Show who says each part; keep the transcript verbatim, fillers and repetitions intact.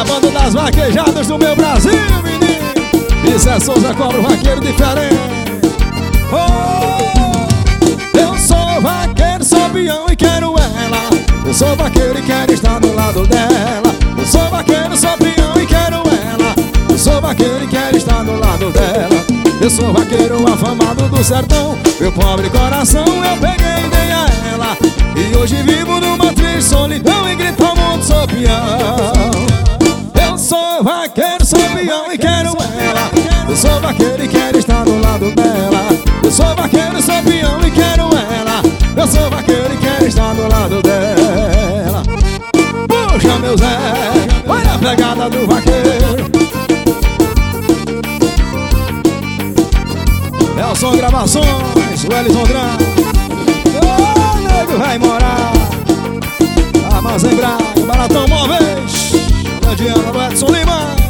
Speaker 1: a banda das vaquejadas do meu Brasil, menino. Isso é Souza Cobra, um vaqueiro diferente. Oh, eu sou vaqueiro, sou peão e quero ela. Eu sou vaqueiro e quero estar do lado dela. Eu sou vaqueiro, sou peão e quero ela. Eu sou vaqueiro e quero estar do lado dela. Eu sou vaqueiro afamado do sertão. Meu pobre coração eu peguei e dei a ela. E hoje vivo numa triste solidão e grito ao mundo, sou peão. Eu sou vaqueiro, sou peão e quero ela. Eu sou vaqueiro e quero estar do lado dela. Eu sou vaqueiro, sou peão e quero ela. Eu sou vaqueiro e quero estar do lado dela. Puxa, meu Zé, olha a pegada do vaqueiro. Nelson Gravações, o Elison Grão. Ô, nego vai morar Armazém Braga, Baratão Móveis, Diana, o Edson Lima.